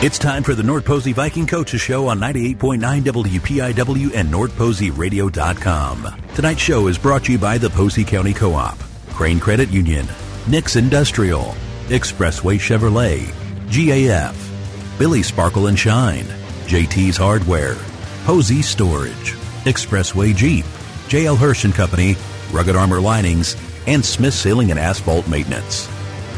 It's time for the North Posey Viking Coaches Show on 98.9 WPIW and NorthPoseyRadio.com. Tonight's show is brought to you by the Posey County Co-op, Crane Credit Union, Nix Industrial, Expressway Chevrolet, GAF, Billy Sparkle and Shine, JT's Hardware, Posey Storage, Expressway Jeep, J.L. Hirsch & Company, Rugged Armor Linings, and Smith Ceiling and Asphalt Maintenance.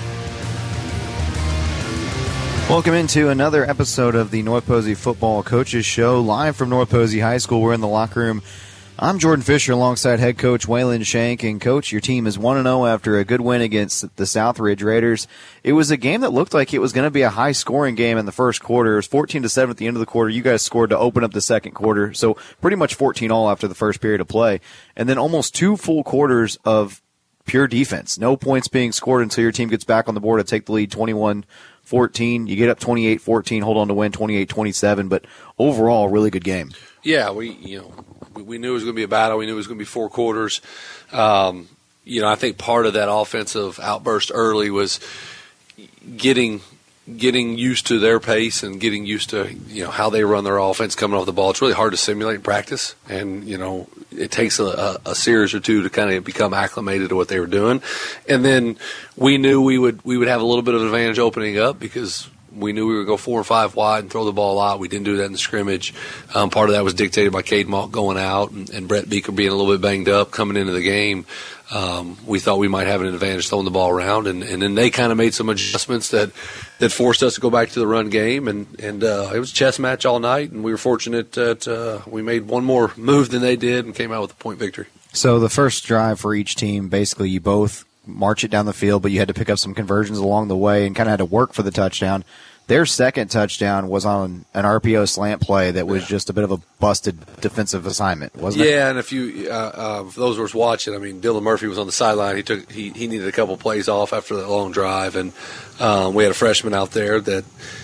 Welcome into another episode of the North Posey Football Coaches Show, live from North Posey High School. We're in the locker room. I'm Jordan Fisher alongside head coach Waylon Shank. And, Coach, your team is 1-0 after a good win against the Southridge Raiders. It was a game that looked like it was going to be a high-scoring game in the first quarter. It was 14-7 at the end of the quarter. You guys scored to open up the second quarter, so pretty much 14-all after the first period of play. And then almost 2 full quarters of pure defense. No points being scored until your team gets back on the board to take the lead 21-14. You get up 28-14, hold on to win 28-27, but overall, really good game. Yeah, we knew it was going to be a battle. We knew it was going to be 4 quarters. I think part of that offensive outburst early was getting used to their pace and getting used to how they run their offense coming off the ball. It's really hard to simulate in practice, and it takes a series or two to kind of become acclimated to what they were doing. And then we knew we would have a little bit of an advantage opening up because we knew we would go 4 or 5 wide and throw the ball a lot. We didn't do that in the scrimmage. Part of that was dictated by Cade Malk going out and Brett Beaker being a little bit banged up coming into the game. We thought we might have an advantage throwing the ball around, and then they kind of made some adjustments that forced us to go back to the run game, and it was a chess match all night, and we were fortunate that we made one more move than they did and came out with a point victory. So the first drive for each team, basically you both march it down the field, but you had to pick up some conversions along the way and kind of had to work for the touchdown. Their second touchdown was on an RPO slant play that was just a bit of a busted defensive assignment, wasn't it? Yeah, and if you for those who was watching, Dylan Murphy was on the sideline. He needed a couple plays off after that long drive, and we had a freshman out there that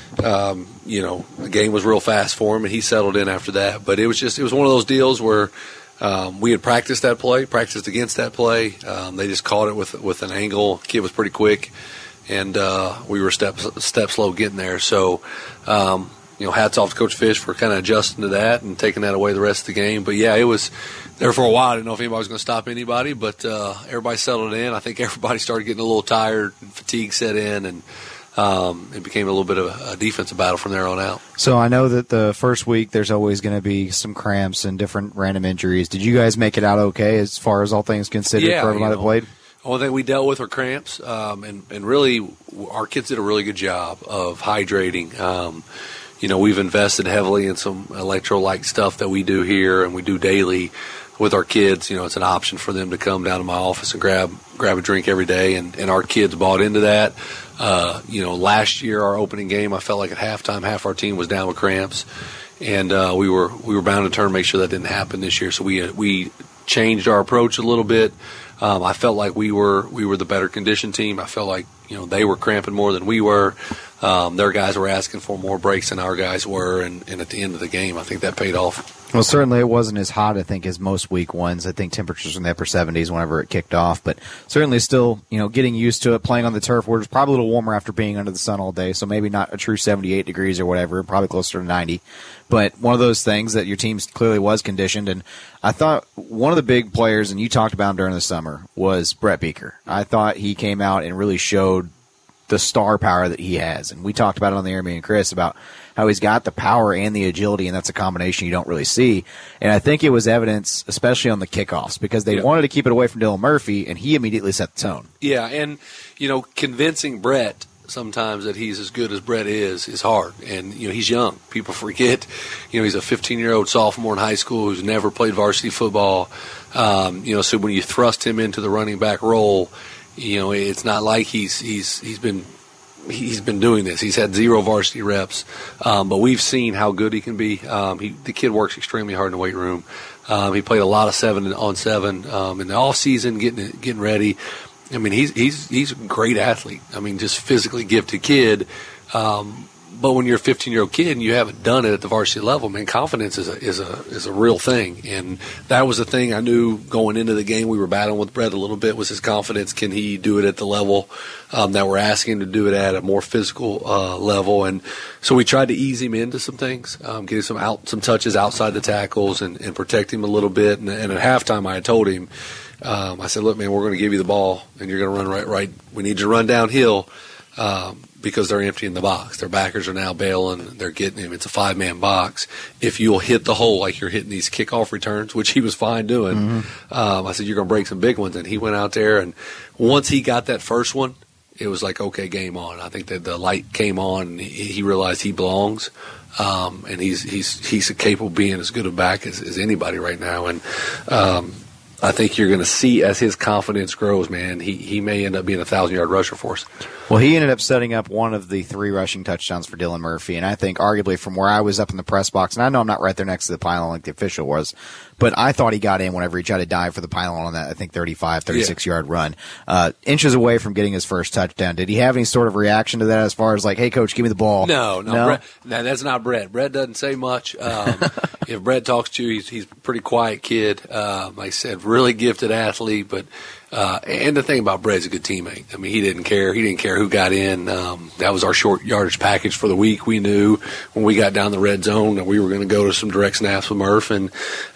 the game was real fast for him, and he settled in after that. But it was one of those deals where we had practiced against that play. They just caught it with an angle. Kid was pretty quick. And we were step slow getting there. So, hats off to Coach Fish for kind of adjusting to that and taking that away the rest of the game. But, yeah, it was there for a while. I didn't know if anybody was going to stop anybody, but everybody settled in. I think everybody started getting a little tired. Fatigue set in, and it became a little bit of a defensive battle from there on out. So I know that the first week there's always going to be some cramps and different random injuries. Did you guys make it out okay as far as all things considered for everybody that played? The only thing we dealt with were cramps, and really our kids did a really good job of hydrating. We've invested heavily in some electrolyte stuff that we do here and we do daily with our kids. It's an option for them to come down to my office and grab a drink every day, and our kids bought into that. Last year our opening game, I felt like at halftime half our team was down with cramps, and we were bound to turn to make sure that didn't happen this year. So we changed our approach a little bit. I felt like we were the better conditioned team. I felt like they were cramping more than we were. Their guys were asking for more breaks than our guys were, and at the end of the game, I think that paid off. Well, certainly it wasn't as hot, I think, as most week ones. I think temperatures in the upper 70s whenever it kicked off, but certainly still, getting used to it, playing on the turf, where it's probably a little warmer after being under the sun all day, so maybe not a true 78 degrees or whatever, probably closer to 90. But one of those things that your team clearly was conditioned, and I thought one of the big players, and you talked about him during the summer, was Brett Beaker. I thought he came out and really showed the star power that he has, and we talked about it on the air, me and Chris, about how he's got the power and the agility, and that's a combination you don't really see. And I think it was evidence, especially on the kickoffs, because they wanted to keep it away from Dylan Murphy, and he immediately set the tone. Yeah, and, convincing Brett sometimes that he's as good as Brett is hard. And, he's young. People forget, he's a 15-year-old sophomore in high school who's never played varsity football. So when you thrust him into the running back role, it's not like he's been doing this. He's had 0 varsity reps, but we've seen how good he can be. The kid works extremely hard in the weight room. He played a lot of 7-on-7 in the off season, getting ready. He's a great athlete. Just physically gifted kid. But when you're a 15-year-old kid and you haven't done it at the varsity level, man, confidence is a real thing. And that was the thing I knew going into the game. We were battling with Brett a little bit, was his confidence. Can he do it at the level that we're asking him to do it at, a more physical level? And so we tried to ease him into some things, get him some touches outside the tackles and protect him a little bit. And at halftime I had told him, I said, look, man, we're going to give you the ball and you're going to run right. We need you to run downhill. Because they're emptying the box. Their backers are now bailing. They're getting him. It's a 5-man box. If you'll hit the hole like you're hitting these kickoff returns, which he was fine doing, I said, you're going to break some big ones. And he went out there, and once he got that first one, it was like, okay, game on. I think that the light came on, and he realized he belongs. And he's capable of being as good a back as anybody right now. And I think you're going to see as his confidence grows, man, he may end up being a 1,000-yard rusher for us. Well, he ended up setting up one of the 3 rushing touchdowns for Dylan Murphy, and I think arguably from where I was up in the press box, and I know I'm not right there next to the pylon like the official was, but I thought he got in whenever he tried to dive for the pylon on that, I think, 36-yard run. Inches away from getting his first touchdown. Did he have any sort of reaction to that as far as like, hey, coach, give me the ball? No? Brett, that's not Brett. Brett doesn't say much. If Brett talks to you, he's a pretty quiet kid. Like I said, really gifted athlete, but and the thing about Brett's a good teammate. I mean, he didn't care. He didn't care who got in. That was our short yardage package for the week. We knew when we got down the red zone that we were going to go to some direct snaps with Murph. And,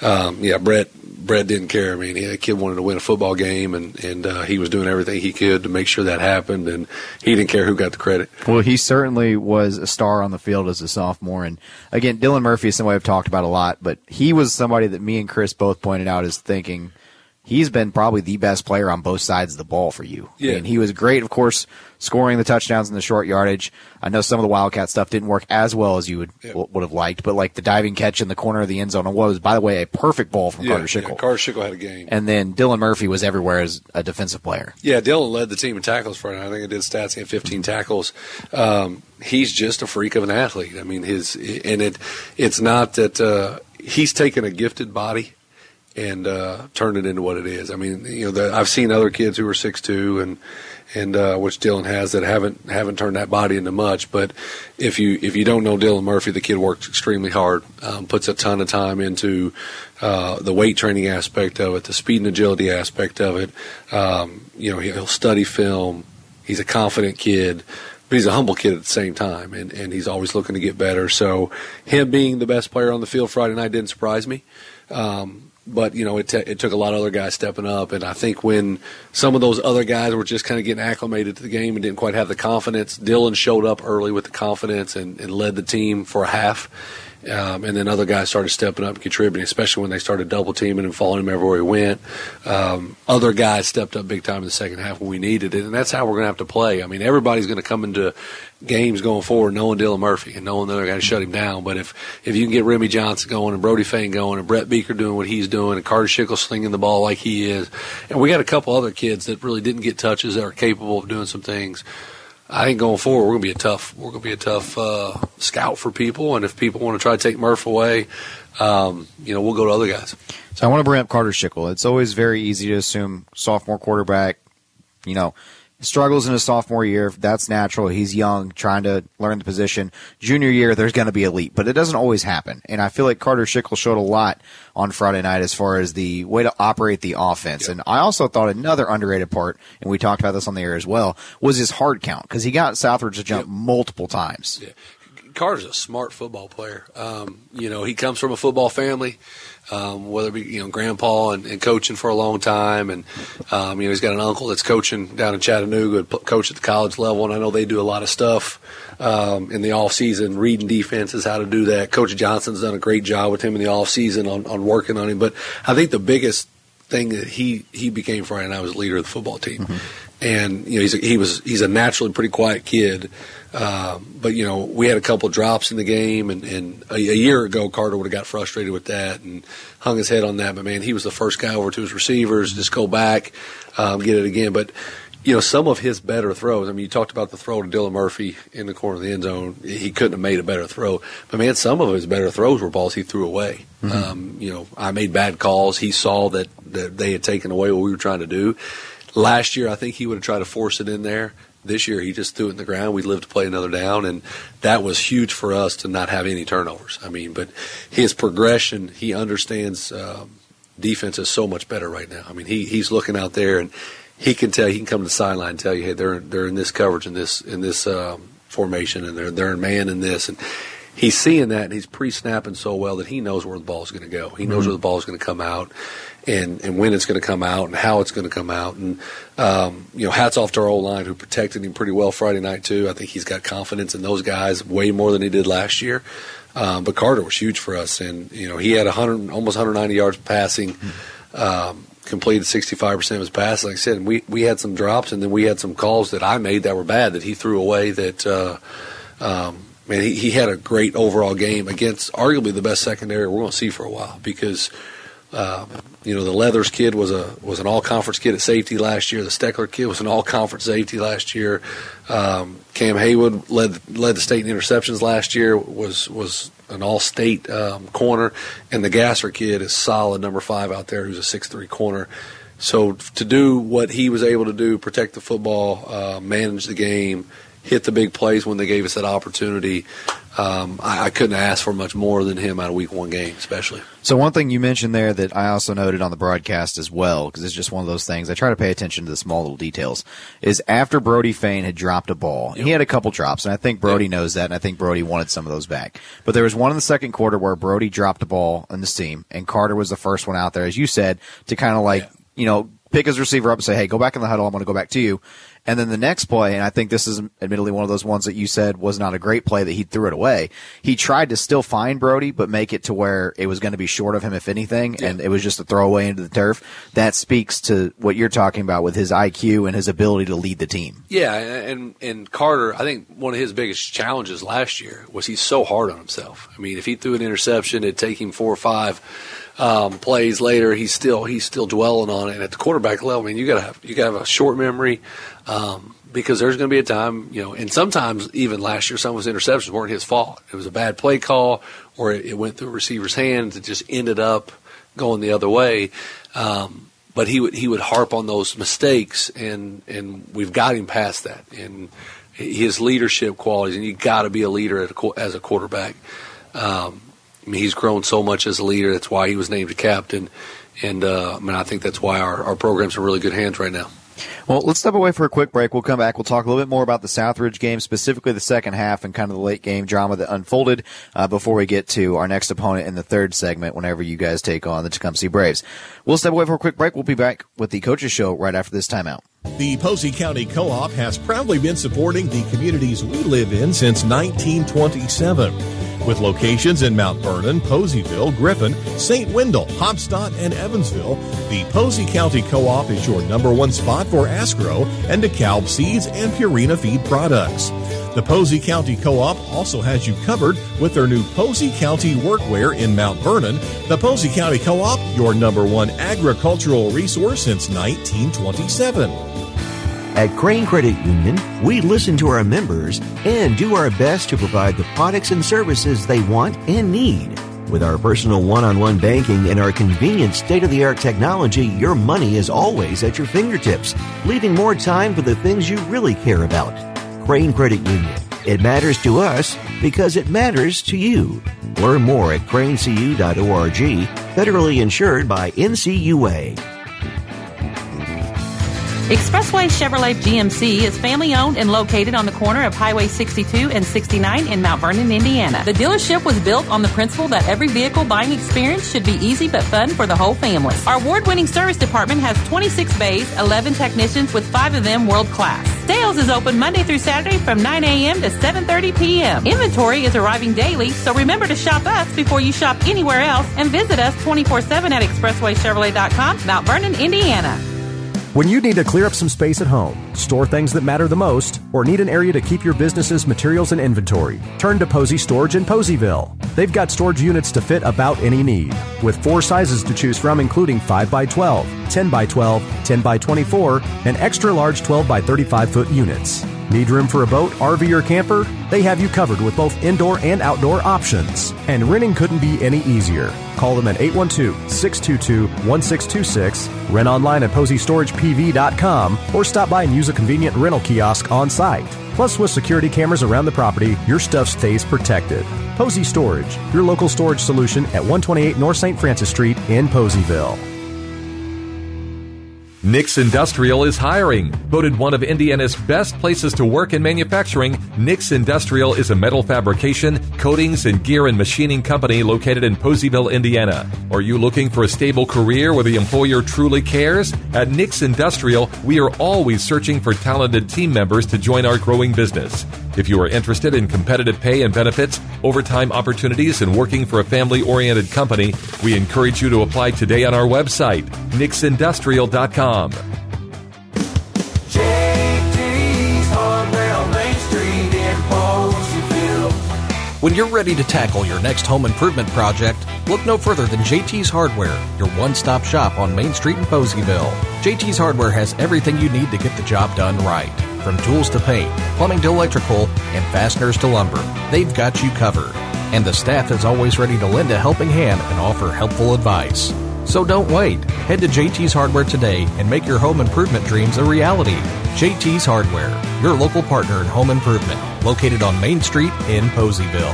Brett didn't care. I mean, the kid wanted to win a football game, and he was doing everything he could to make sure that happened, and he didn't care who got the credit. Well, he certainly was a star on the field as a sophomore. And, again, Dylan Murphy is somebody I've talked about a lot, but he was somebody that me and Chris both pointed out as thinking – he's been probably the best player on both sides of the ball for you. Yeah. And he was great, of course, scoring the touchdowns in the short yardage. I know some of the Wildcat stuff didn't work as well as you would have liked, but like the diving catch in the corner of the end zone was, by the way, a perfect ball from Carter Schickel. Yeah, Carter Schickel had a game. And then Dylan Murphy was everywhere as a defensive player. Yeah, Dylan led the team in tackles for it. I think I did stats. He had 15 tackles. He's just a freak of an athlete. I mean, it's not that he's taken a gifted body and turned it into what it is. I mean, I've seen other kids who are 6'2", and which Dylan has, that haven't turned that body into much. But if you don't know Dylan Murphy, the kid works extremely hard, puts a ton of time into the weight training aspect of it, the speed and agility aspect of it. He'll study film. He's a confident kid, but he's a humble kid at the same time, and he's always looking to get better. So him being the best player on the field Friday night didn't surprise me. But, it took a lot of other guys stepping up. And I think when some of those other guys were just kind of getting acclimated to the game and didn't quite have the confidence, Dylan showed up early with the confidence and led the team for a half. And then other guys started stepping up and contributing, especially when they started double teaming and following him everywhere he went. Other guys stepped up big time in the second half when we needed it, and that's how we're going to have to play. I mean, everybody's going to come into games going forward knowing Dylan Murphy and knowing they're going to shut him down. But if you can get Remy Johnson going and Brody Fane going and Brett Beaker doing what he's doing and Carter Schickel slinging the ball like he is, and we got a couple other kids that really didn't get touches that are capable of doing some things, I think going forward we're going to be a tough scout for people, and if people want to try to take Murph away, we'll go to other guys. So I want to bring up Carter Schickel. It's always very easy to assume sophomore quarterback, struggles in his sophomore year. That's natural. He's young, trying to learn the position. Junior year, there's going to be elite, but it doesn't always happen. And I feel like Carter Schickel showed a lot on Friday night as far as the way to operate the offense. Yep. And I also thought another underrated part, and we talked about this on the air as well, was his hard count, because he got Southridge to jump multiple times. Yeah. Carter's a smart football player. He comes from a football family. Whether it be grandpa and coaching for a long time, and he's got an uncle that's coaching down in Chattanooga, coach at the college level, and I know they do a lot of stuff in the off season, reading defenses, how to do that. Coach Johnson's done a great job with him in the off season on working on him. But I think the biggest thing that he became Friday night was leader of the football team. Mm-hmm. And he's a naturally pretty quiet kid, but we had a couple drops in the game, and a year ago Carter would have got frustrated with that and hung his head on that. But man, he was the first guy over to his receivers, just go back, get it again. But some of his better throws. I mean, you talked about the throw to Dylan Murphy in the corner of the end zone. He couldn't have made a better throw. But man, some of his better throws were balls he threw away. Mm-hmm. I made bad calls. He saw that they had taken away what we were trying to do. Last year, I think he would have tried to force it in there. This year, he just threw it in the ground. We lived to play another down, and that was huge for us to not have any turnovers. I mean, but his progression, he understands defense is so much better right now. I mean, he's looking out there, and he can tell. He can come to the sideline and tell you, hey, they're in this coverage in this formation, and they're in man in this, and he's seeing that, and he's pre-snapping so well that he knows where the ball is going to go. He knows where the ball is going to come out, and when it's going to come out, and how it's going to come out. And hats off to our O-line who protected him pretty well Friday night too. I think he's got confidence in those guys way more than he did last year. But Carter was huge for us, and he had almost 190 yards passing. Completed 65% of his passes. Like I said, and we had some drops, and then we had some calls that I made that were bad that he threw away. That he had a great overall game against arguably the best secondary we're going to see for a while, because the Leathers kid was an all-conference kid at safety last year. The Steckler kid was an all-conference safety last year. Cam Haywood led the state in interceptions last year. Was an all-state corner, and the Gasser kid is solid number 5 out there, who's a 6'3" corner. So to do what he was able to do, protect the football, manage the game, hit the big plays when they gave us that opportunity, I couldn't ask for much more than him out of week 1 game, especially. So one thing you mentioned there that I also noted on the broadcast as well, because it's just one of those things, I try to pay attention to the small little details, is after Brody Fain had dropped a ball, he had a couple drops, and I think Brody knows that, and I think Brody wanted some of those back. But there was one in the second quarter where Brody dropped a ball in the seam, and Carter was the first one out there, as you said, to kind of pick his receiver up and say, hey, go back in the huddle, I'm going to go back to you. And then the next play, and I think this is admittedly one of those ones that you said was not a great play that he threw it away. He tried to still find Brody, but make it to where it was going to be short of him, if anything, and it was just a throwaway into the turf. That speaks to what you're talking about with his IQ and his ability to lead the team. Yeah, and Carter, I think one of his biggest challenges last year was he's so hard on himself. I mean, if he threw an interception, it'd take him 4 or 5 plays later. He's still dwelling on it. And at the quarterback level, I mean, you gotta have a short memory. Because there's going to be a time, and sometimes even last year, some of his interceptions weren't his fault. It was a bad play call, or it went through a receiver's hands. It just ended up going the other way. But he would harp on those mistakes, and we've got him past that. And his leadership qualities, and you got to be a leader as a quarterback. I mean, he's grown so much as a leader. That's why he was named a captain, and I think that's why our program's in really good hands right now. Well, let's step away for a quick break. We'll come back. We'll talk a little bit more about the Southridge game, specifically the second half and kind of the late game drama that unfolded before we get to our next opponent in the third segment whenever you guys take on the Tecumseh Braves. We'll step away for a quick break. We'll be back with the Coaches Show right after this timeout. The Posey County Co-op has proudly been supporting the communities we live in since 1927. With locations in Mount Vernon, Poseyville, Griffin, St. Wendell, Hopstadt, and Evansville, the Posey County Co-op is your #1 spot for Asgrow and DeKalb seeds and Purina feed products. The Posey County Co-op also has you covered with their new Posey County Workwear in Mount Vernon. The Posey County Co-op, your #1 agricultural resource since 1927. At Crane Credit Union, we listen to our members and do our best to provide the products and services they want and need. With our personal one-on-one banking and our convenient state-of-the-art technology, your money is always at your fingertips, leaving more time for the things you really care about. Crane Credit Union. It matters to us because it matters to you. Learn more at cranecu.org, federally insured by NCUA. Expressway Chevrolet GMC is family-owned and located on the corner of Highway 62 and 69 in Mount Vernon, Indiana. The dealership was built on the principle that every vehicle buying experience should be easy but fun for the whole family. Our award-winning service department has 26 bays, 11 technicians, with 5 of them world-class. Sales is open Monday through Saturday from 9 a.m. to 7:30 p.m. Inventory is arriving daily, so remember to shop us before you shop anywhere else, and visit us 24/7 at expresswaychevrolet.com, Mount Vernon, Indiana. When you need to clear up some space at home, store things that matter the most, or need an area to keep your business's materials and inventory, turn to Posey Storage in Poseyville. They've got storage units to fit about any need, with 4 sizes to choose from, including 5x12, 10x12, 10x24, and extra large 12x35 foot units. Need room for a boat, RV, or camper? They have you covered with both indoor and outdoor options. And renting couldn't be any easier. Call them at 812-622-1626, rent online at PoseyStoragePV.com, or stop by and use a convenient rental kiosk on site. Plus, with security cameras around the property, your stuff stays protected. Posey Storage, your local storage solution at 128 North St. Francis Street in Poseyville. Nix Industrial is hiring. Voted one of Indiana's best places to work in manufacturing, Nix Industrial is a metal fabrication, coatings, and gear and machining company located in Poseyville, Indiana. Are you looking for a stable career where the employer truly cares? At Nix Industrial, we are always searching for talented team members to join our growing business. If you are interested in competitive pay and benefits, overtime opportunities, and working for a family-oriented company, we encourage you to apply today on our website, nixindustrial.com. JT's Hardware on Main Street in Poseyville. When you're ready to tackle your next home improvement project, look no further than JT's Hardware, your one-stop shop on Main Street in Poseyville. JT's Hardware has everything you need to get the job done right. From tools to paint, plumbing to electrical, and fasteners to lumber, they've got you covered. And the staff is always ready to lend a helping hand and offer helpful advice. So don't wait. Head to JT's Hardware today and make your home improvement dreams a reality. JT's Hardware, your local partner in home improvement, located on Main Street in Poseyville.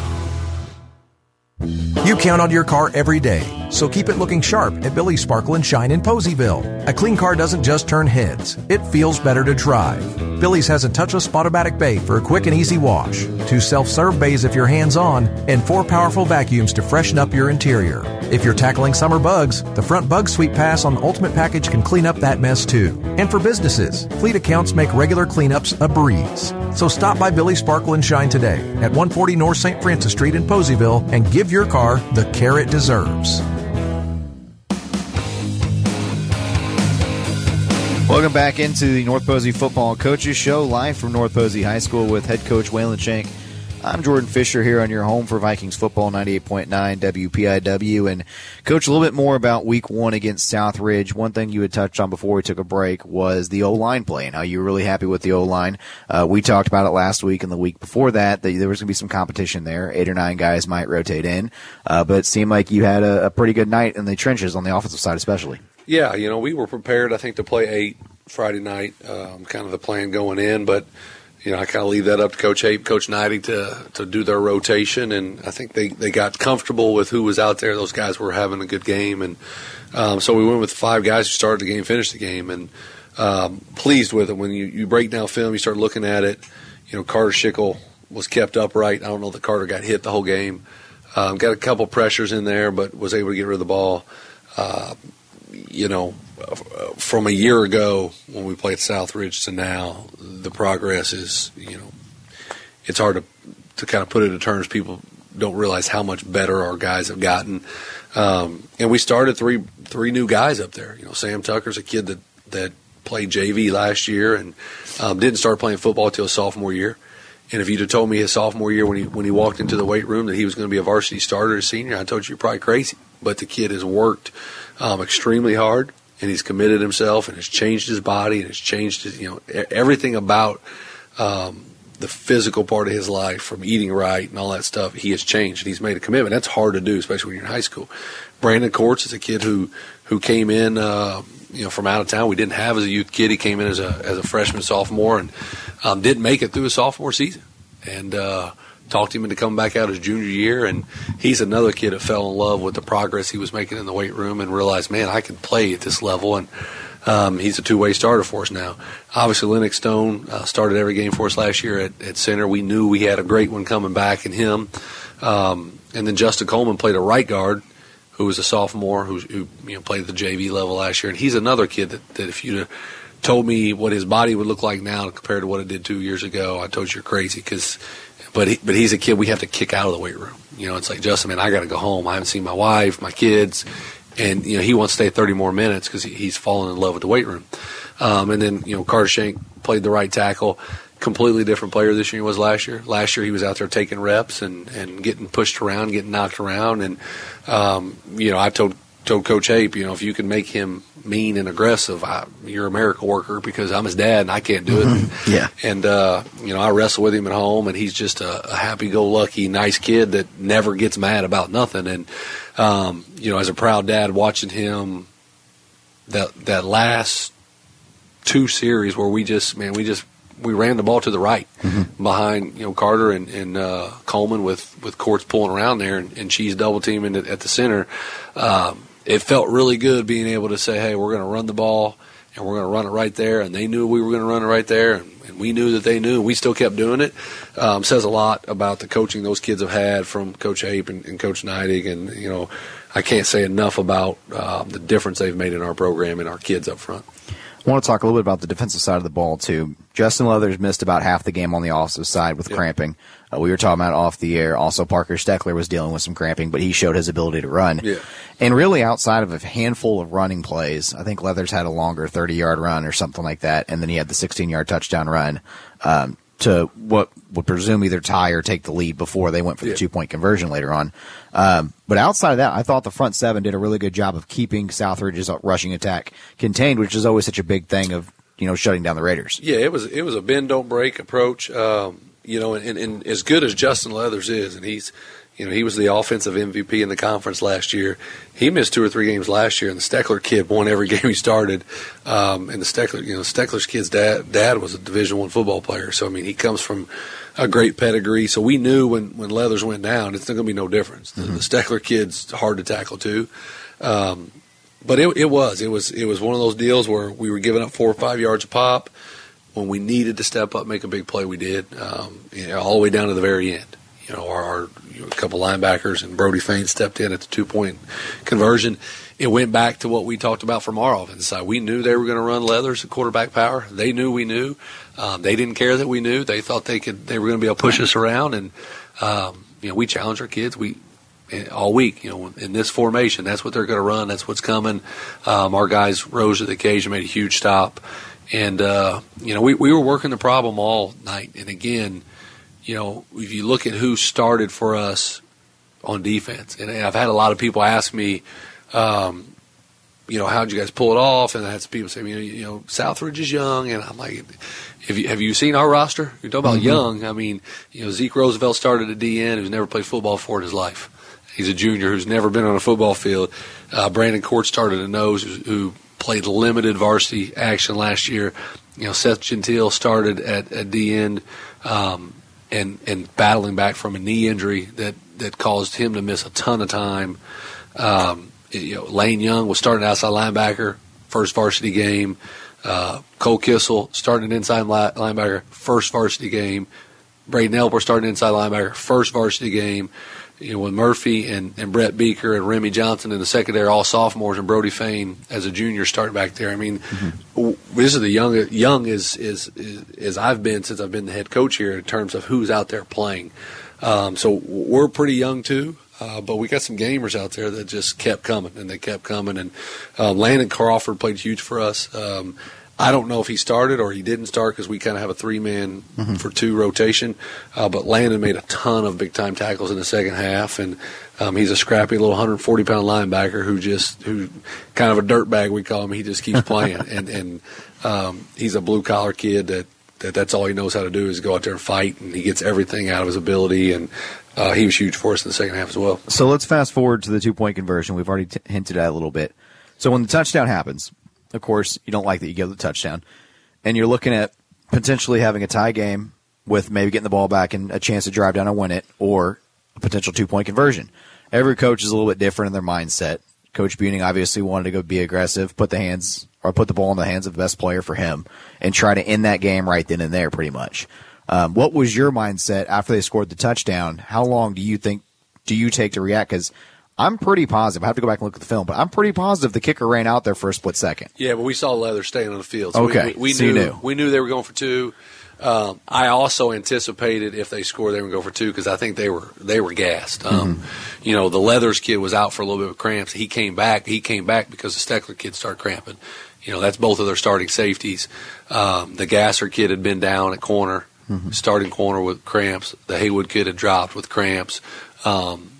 You count on your car every day, so keep it looking sharp at Billy's Sparkle and Shine in Poseyville. A clean car doesn't just turn heads, it feels better to drive. Billy's has a touchless Spot-O-Matic bay for a quick and easy wash, 2 self-serve bays if you're hands-on, and 4 powerful vacuums to freshen up your interior. If you're tackling summer bugs, the front bug sweep pass on the Ultimate Package can clean up that mess too. And for businesses, fleet accounts make regular cleanups a breeze. So stop by Billy's Sparkle and Shine today at 140 North St. Francis Street in Poseyville and give your car the care it deserves. Welcome back into the North Posey Football Coaches Show, live from North Posey High School with head coach Waylon Shank. I'm Jordan Fisher here on your home for Vikings football, 98.9 WPIW. And, Coach, a little bit more about Week 1 against Southridge. One thing you had touched on before we took a break was the O-line play and how you were really happy with the O-line. We talked about it last week and the week before that there was going to be some competition there. 8 or 9 guys might rotate in. But it seemed like you had a pretty good night in the trenches on the offensive side especially. Yeah, we were prepared, I think, to play 8 Friday night, kind of the plan going in. But, I kind of leave that up to Coach Hape, Coach Knighty to do their rotation. And I think they got comfortable with who was out there. Those guys were having a good game. And so we went with 5 guys who started the game, finished the game. And pleased with it. When you break down film, you start looking at it. Carter Schickel was kept upright. I don't know that Carter got hit the whole game. Got a couple pressures in there, but was able to get rid of the ball. From a year ago when we played Southridge to now, the progress is, it's hard to kind of put it in terms. People don't realize how much better our guys have gotten. And we started three new guys up there. Sam Tucker's a kid that played JV last year and didn't start playing football until his sophomore year. And if you'd have told me his sophomore year when he walked into the weight room that he was going to be a varsity starter as senior, I told you you're probably crazy. But the kid has worked extremely hard, and he's committed himself, and has changed his body, and has changed his, everything about the physical part of his life, from eating right and all that stuff. He has changed, and he's made a commitment. That's hard to do, especially when you're in high school. Brandon Courts is a kid who came in, from out of town. We didn't have as a youth kid. He came in as a freshman, sophomore, and didn't make it through his sophomore season. And talked him into coming back out his junior year, and he's another kid that fell in love with the progress he was making in the weight room and realized, man, I can play at this level, and he's a two-way starter for us now. Obviously, Lennox Stone started every game for us last year at center. We knew we had a great one coming back in him. And then Justin Coleman played a right guard, who was a sophomore, who played at the JV level last year, and he's another kid that if you'd have told me what his body would look like now compared to what it did 2 years ago, I told you you're crazy. But he's a kid we have to kick out of the weight room. It's like, Justin, man, I got to go home. I haven't seen my wife, my kids, and he wants to stay 30 more minutes because he's fallen in love with the weight room. And then Carter Shank played the right tackle. Completely different player this year than he was last year. Last year he was out there taking reps and getting pushed around, getting knocked around. And I told told Coach Hape, if you can make him mean and aggressive, you're a miracle worker, because I'm his dad and I can't do it. Yeah. And, I wrestle with him at home, and he's just a happy-go-lucky, nice kid that never gets mad about nothing. And, as a proud dad, watching him that last 2 series where we ran the ball to the right behind, Carter and Coleman with Courts pulling around there and Cheese double teaming at the center. It felt really good being able to say, hey, we're going to run the ball, and we're going to run it right there. And they knew we were going to run it right there, and we knew that they knew, and we still kept doing it. Says a lot about the coaching those kids have had from Coach Hape and Coach Neidig. And, I can't say enough about the difference they've made in our program and our kids up front. I want to talk a little bit about the defensive side of the ball, too. Justin Leathers missed about half the game on the offensive side with cramping. We were talking about off the air. Also, Parker Steckler was dealing with some cramping, but he showed his ability to run. Yeah. And really, outside of a handful of running plays, I think Leathers had a longer 30-yard run or something like that, and then he had the 16-yard touchdown run to what would presume either tie or take the lead before they went for the 2-point conversion later on. But outside of that, I thought the front seven did a really good job of keeping Southridge's rushing attack contained, which is always such a big thing of shutting down the Raiders. Yeah, it was a bend don't break approach. And as good as Justin Leathers is, and he was the offensive MVP in the conference last year. He missed 2 or 3 games last year, and the Steckler kid won every game he started. And the Steckler's kid's dad was a Division I football player. So he comes from a great pedigree. So we knew when Leathers went down, it's not going to be no difference. The Steckler kid's hard to tackle too. But it was one of those deals where we were giving up 4 or 5 yards a pop. When we needed to step up, make a big play, we did, all the way down to the very end. Our a couple linebackers and Brody Fain stepped in at the 2-point conversion. It went back to what we talked about from our offensive side. We knew they were going to run Leathers at quarterback power. They knew we knew. They didn't care that we knew. They thought they were going to be able to push us around. And we challenged our kids. All week, in this formation, that's what they're going to run. That's what's coming. Our guys rose to the occasion, made a huge stop. And, we were working the problem all night. And again, if you look at who started for us on defense, and I've had a lot of people ask me, how'd you guys pull it off? And I had some people say, Southridge is young. And I'm like, have you seen our roster? You're talking about young. Zeke Roosevelt started at DN, who's never played football before in his life. He's a junior who's never been on a football field. Brandon Court started at nose, who played limited varsity action last year. Seth Gentile started at D end, and battling back from a knee injury that caused him to miss a ton of time. Lane Young was starting outside linebacker, first varsity game. Cole Kissel starting inside linebacker, first varsity game. Braden Elper starting inside linebacker, first varsity game. With Murphy and Brett Beaker and Remy Johnson in the secondary, all sophomores, and Brody Fain as a junior starting back there. This is the young as I've been since I've been the head coach here in terms of who's out there playing. So we're pretty young too, but we got some gamers out there that just kept coming, and they kept coming. And Landon Crawford played huge for us. I don't know if he started or he didn't start because we kind of have a 3-man for 2 rotation. But Landon made a ton of big-time tackles in the second half, and he's a scrappy little 140-pound linebacker who kind of a dirtbag, we call him. He just keeps playing. and he's a blue-collar kid that's all he knows how to do is go out there and fight, and he gets everything out of his ability. And he was huge for us in the second half as well. So let's fast forward to the 2-point conversion. We've already hinted at it a little bit. So when the touchdown happens, of course, you don't like that you give the touchdown. And you're looking at potentially having a tie game with maybe getting the ball back and a chance to drive down and win it, or a potential 2-point conversion. Every coach is a little bit different in their mindset. Coach Buning obviously wanted to go be aggressive, put the ball in the hands of the best player for him, and try to end that game right then and there pretty much. What was your mindset after they scored the touchdown? How long do you take to react? Because I'm pretty positive. I have to go back and look at the film, but I'm pretty positive the kicker ran out there for a split second. Yeah, but we saw Leather staying on the field. So okay, we knew they were going for 2. I also anticipated if they scored, they would go for 2 because I think they were gassed. The Leathers kid was out for a little bit of cramps. He came back because the Steckler kid started cramping. That's both of their starting safeties. The Gasser kid had been down at corner, starting corner with cramps. The Haywood kid had dropped with cramps.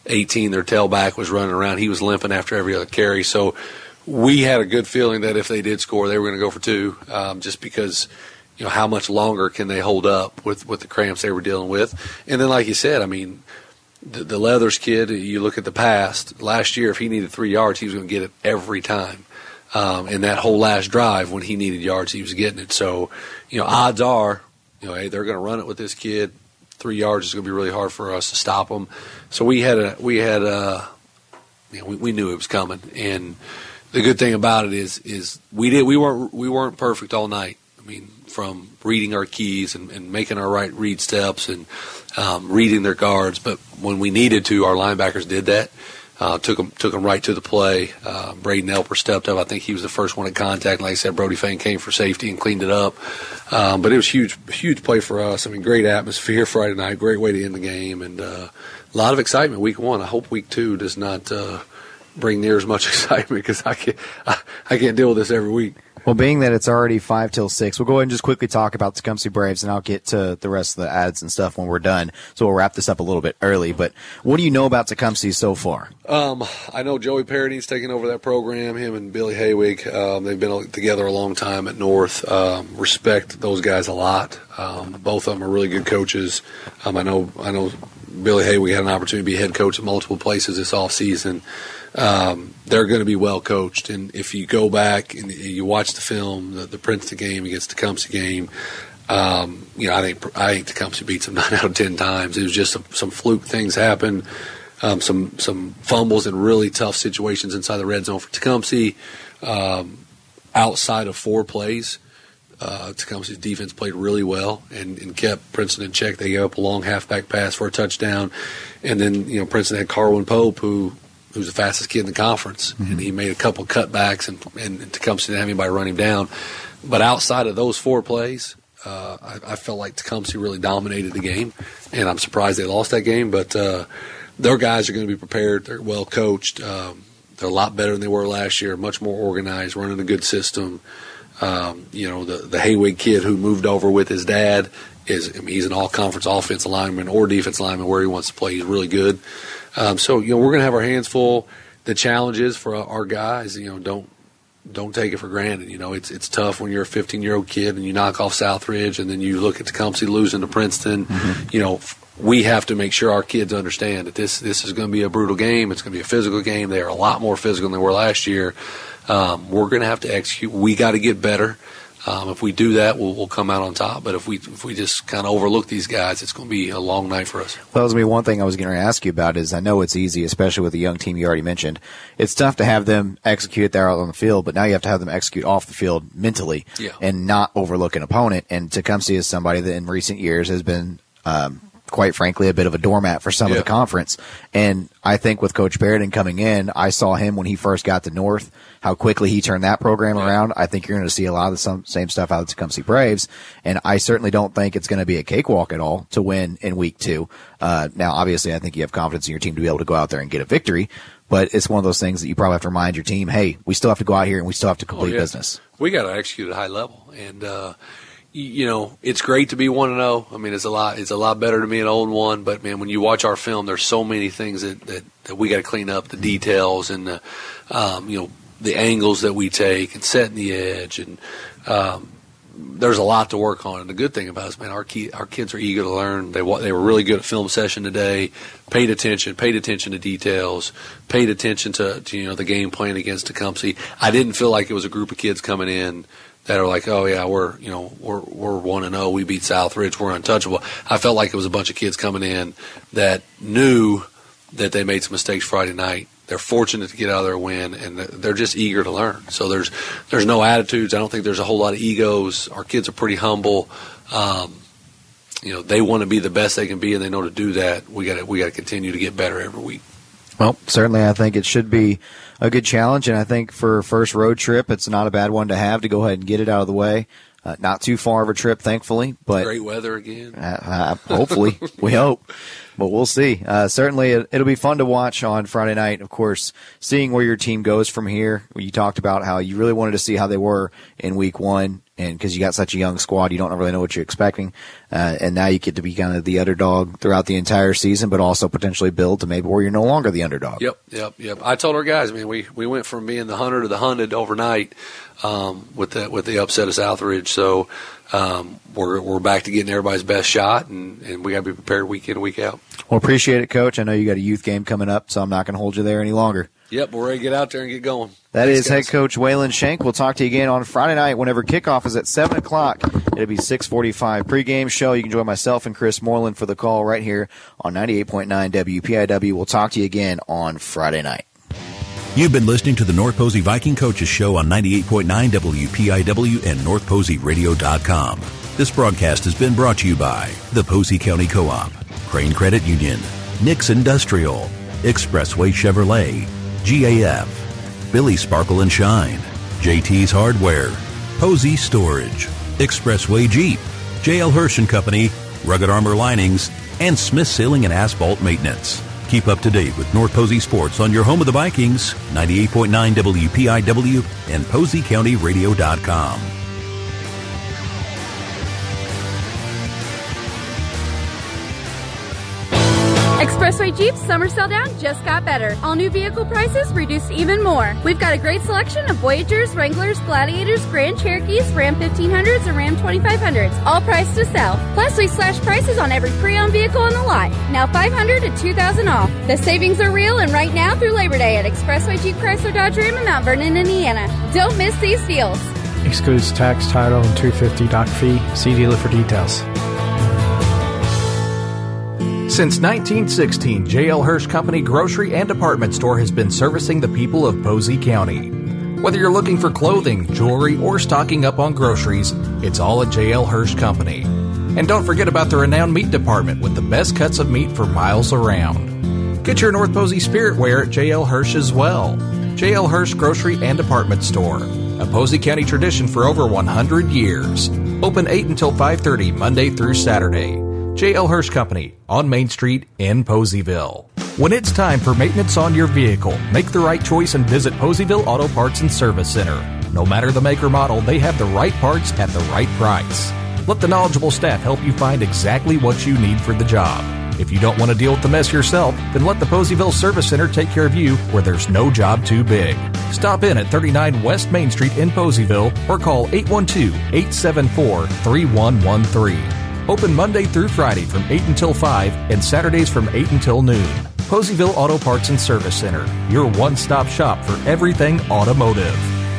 18, their tailback, was running around. He was limping after every other carry. So we had a good feeling that if they did score, they were going to go for 2, just because, how much longer can they hold up with the cramps they were dealing with. And then, like you said, I mean, the Leathers kid, you look at the past, last year, if he needed 3 yards, he was going to get it every time. And that whole last drive, when he needed yards, he was getting it. So, odds are, hey, they're going to run it with this kid. 3 yards is going to be really hard for us to stop them. So we knew it was coming. And the good thing about it is we weren't perfect all night. I mean, from reading our keys and making our right read steps and reading their guards, but when we needed to, our linebackers did that. Took them right to the play. Braden Elper stepped up. I think he was the first one at contact. Like I said, Brody Fane came for safety and cleaned it up. But it was huge play for us. I mean, great atmosphere Friday night. Great way to end the game, and a lot of excitement week 1. I hope week 2 does not bring near as much excitement, because I can't deal with this every week. Well, being that it's already 5 till 6, we'll go ahead and just quickly talk about the Tecumseh Braves, and I'll get to the rest of the ads and stuff when we're done. So we'll wrap this up a little bit early. But what do you know about Tecumseh so far? I know Joey Paradine's taking over that program, him and Billy Haywig. They've been together a long time at North. Respect those guys a lot. Both of them are really good coaches. I know Billy Haywig had an opportunity to be head coach at multiple places this offseason. They're going to be well coached, and if you go back and you watch the film, the Princeton game against Tecumseh game, I think Tecumseh beats them 9 out of 10 times. It was just some fluke things happened, some fumbles in really tough situations inside the red zone for Tecumseh. Outside of 4 plays, Tecumseh's defense played really well and kept Princeton in check. They gave up a long halfback pass for a touchdown, and then Princeton had Carwin Pope, who's the fastest kid in the conference, and he made a couple cutbacks, and Tecumseh didn't have anybody run him down. But outside of those 4 plays, I felt like Tecumseh really dominated the game, and I'm surprised they lost that game. But their guys are going to be prepared. They're well coached. They're a lot better than they were last year, much more organized, running a good system. The Haywig kid who moved over with his dad he's an all-conference offensive lineman or defensive lineman where he wants to play. He's really good. So we're going to have our hands full. The challenges for our guys, don't take it for granted. It's tough when you're a 15-year-old kid and you knock off Southridge, and then you look at Tecumseh losing to Princeton. We have to make sure our kids understand that this is going to be a brutal game. It's going to be a physical game. They are a lot more physical than they were last year. We're going to have to execute. We got to get better. If we do that, we'll come out on top. But if we just kind of overlook these guys, it's going to be a long night for us. Well, that was going to be one thing I was going to ask you about. Is I know it's easy, especially with the young team you already mentioned. It's tough to have them execute there out on the field, but now you have to have them execute off the field mentally and not overlook an opponent. And Tecumseh is somebody that in recent years has been quite frankly, a bit of a doormat for some of the conference. And I think with Coach Paradine coming in, I saw him when he first got to North, how quickly he turned that program around. I think you're going to see a lot of the same stuff out of the Tecumseh Braves. And I certainly don't think it's going to be a cakewalk at all to win in week 2. Now, obviously, I think you have confidence in your team to be able to go out there and get a victory. But it's one of those things that you probably have to remind your team, hey, we still have to go out here and we still have to complete business. We got to execute at a high level. And, it's great to be 1-0. I mean, it's a lot better to be an 0-1. But man, when you watch our film, there's so many things that we got to clean up, the details and the angles that we take and setting the edge, and there's a lot to work on. And the good thing about us, man, our kids are eager to learn. They were really good at film session today. Paid attention to details. Paid attention to the game plan against Tecumseh. I didn't feel like it was a group of kids coming in that are like, oh yeah, we're 1-0, we beat Southridge, we're untouchable. I felt like it was a bunch of kids coming in that knew that they made some mistakes Friday night. They're fortunate to get out of their win, and they're just eager to learn. So there's no attitudes. I don't think there's a whole lot of egos. Our kids are pretty humble. They want to be the best they can be, and they know to do that. We got to continue to get better every week. Well, certainly I think it should be a good challenge, and I think for a first road trip, it's not a bad one to have to go ahead and get it out of the way. Not too far of a trip, thankfully. But great weather again. Hopefully. We hope. But we'll see. Certainly it'll be fun to watch on Friday night. Of course, seeing where your team goes from here. You talked about how you really wanted to see how they were in week 1. and because you got such a young squad, you don't really know what you're expecting. And now you get to be kind of the underdog throughout the entire season, but also potentially build to maybe where you're no longer the underdog. Yep. I told our guys, man, we went from being the 100 to the 100 overnight with the upset of Southridge. So we're back to getting everybody's best shot, and we got to be prepared week in and week out. Well, appreciate it, Coach. I know you got a youth game coming up, so I'm not going to hold you there any longer. Yep, we're ready to get out there and get going. Thanks, is guys. Head Coach Waylon Shank. We'll talk to you again on Friday night whenever kickoff is at 7 o'clock. It'll be 6:45 pregame show. You can join myself and Chris Moreland for the call right here on 98.9 WPIW. We'll talk to you again on Friday night. You've been listening to the North Posey Viking Coaches Show on 98.9 WPIW and NorthPoseyRadio.com. This broadcast has been brought to you by the Posey County Co-op, Crane Credit Union, Nix Industrial, Expressway Chevrolet, GAF, Billy Sparkle and Shine, JT's Hardware, Posey Storage, Expressway Jeep, J.L. Hirsch & Company, Rugged Armor Linings, and Smith Sealing and Asphalt Maintenance. Keep up to date with North Posey Sports on your home of the Vikings, 98.9 WPIW and PoseyCountyRadio.com. Expressway Jeep's summer sell down just got better. All new vehicle prices reduced even more. We've got a great selection of Voyagers, Wranglers, Gladiators, Grand Cherokees, Ram 1500s, and Ram 2500s, all priced to sell. Plus, we slashed prices on every pre-owned vehicle on the lot. Now $500 to $2,000 off. The savings are real, and right now through Labor Day at Expressway Jeep Chrysler Dodge Ram in Mount Vernon, Indiana. Don't miss these deals. Excludes tax, title, and $250 dock fee. See dealer for details. Since 1916, J.L. Hirsch Company Grocery and Department Store has been servicing the people of Posey County. Whether you're looking for clothing, jewelry, or stocking up on groceries, it's all at J.L. Hirsch Company. And don't forget about the renowned meat department with the best cuts of meat for miles around. Get your North Posey spirit wear at J.L. Hirsch as well. J.L. Hirsch Grocery and Department Store, a Posey County tradition for over 100 years. Open 8 until 5:30 Monday through Saturday. J.L. Hirsch Company on Main Street in Poseyville. When it's time for maintenance on your vehicle, make the right choice and visit Poseyville Auto Parts and Service Center. No matter the make or model, they have the right parts at the right price. Let the knowledgeable staff help you find exactly what you need for the job. If you don't want to deal with the mess yourself, then let the Poseyville Service Center take care of you where there's no job too big. Stop in at 39 West Main Street in Poseyville or call 812-874-3113. Open Monday through Friday from 8 until 5 and Saturdays from 8 until noon. Poseyville Auto Parts and Service Center, your one-stop shop for everything automotive.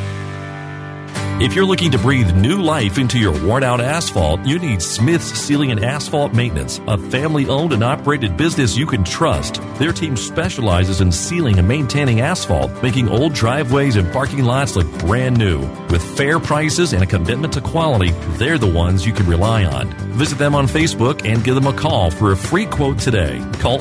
If you're looking to breathe new life into your worn-out asphalt, you need Smith's Sealing and Asphalt Maintenance, a family-owned and operated business you can trust. Their team specializes in sealing and maintaining asphalt, making old driveways and parking lots look brand new. With fair prices and a commitment to quality, they're the ones you can rely on. Visit them on Facebook and give them a call for a free quote today. Call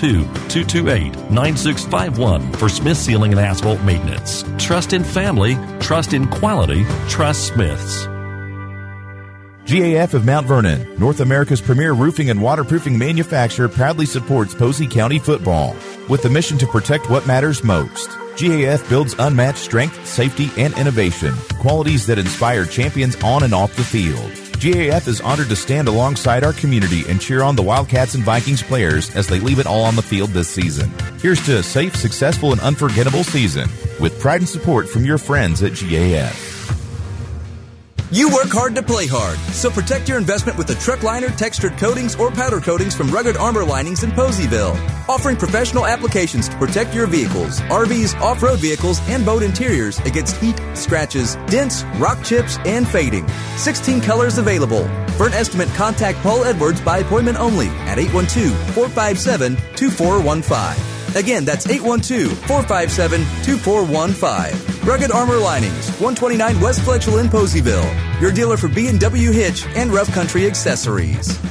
812-228-9651 for Smith Sealing and Asphalt Maintenance. Trust in family, trust in quality, trust Smiths. GAF of Mount Vernon, North America's premier roofing and waterproofing manufacturer, proudly supports Posey County football. With the mission to protect what matters most, GAF builds unmatched strength, safety, and innovation, qualities that inspire champions on and off the field. GAF is honored to stand alongside our community and cheer on the Wildcats and Vikings players as they leave it all on the field this season. Here's to a safe, successful, and unforgettable season with pride and support from your friends at GAF. You work hard to play hard, so protect your investment with the truck liner, textured coatings, or powder coatings from Rugged Armor Linings in Poseyville. Offering professional applications to protect your vehicles, RVs, off-road vehicles, and boat interiors against heat, scratches, dents, rock chips, and fading. 16 colors available. For an estimate, contact Paul Edwards by appointment only at 812-457-2415. Again, that's 812-457-2415. Rugged Armor Linings, 129 West Fletchell in Poseyville. Your dealer for B&W Hitch and Rough Country Accessories.